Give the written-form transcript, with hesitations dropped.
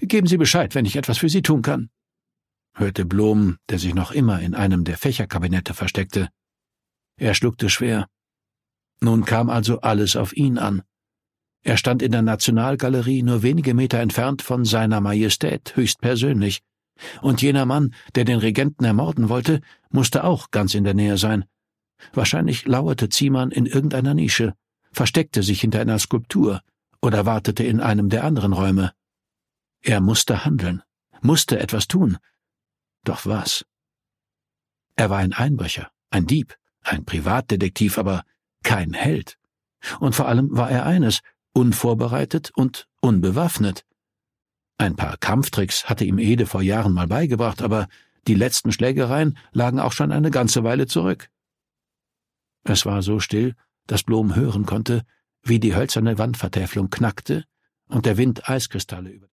Geben Sie Bescheid, wenn ich etwas für Sie tun kann«, hörte Blom, der sich noch immer in einem der Fächerkabinette versteckte. Er schluckte schwer. Nun kam also alles auf ihn an. Er stand in der Nationalgalerie nur wenige Meter entfernt von seiner Majestät höchstpersönlich, und jener Mann, der den Regenten ermorden wollte, musste auch ganz in der Nähe sein. Wahrscheinlich lauerte Ziemann in irgendeiner Nische, versteckte sich hinter einer Skulptur oder wartete in einem der anderen Räume. Er musste handeln, musste etwas tun. Doch was? Er war ein Einbrecher, ein Dieb, ein Privatdetektiv, aber kein Held. Und vor allem war er eines, unvorbereitet und unbewaffnet. Ein paar Kampftricks hatte ihm Ede vor Jahren mal beigebracht, aber die letzten Schlägereien lagen auch schon eine ganze Weile zurück. Es war so still, dass Blom hören konnte, wie die hölzerne Wandvertäfelung knackte und der Wind Eiskristalle über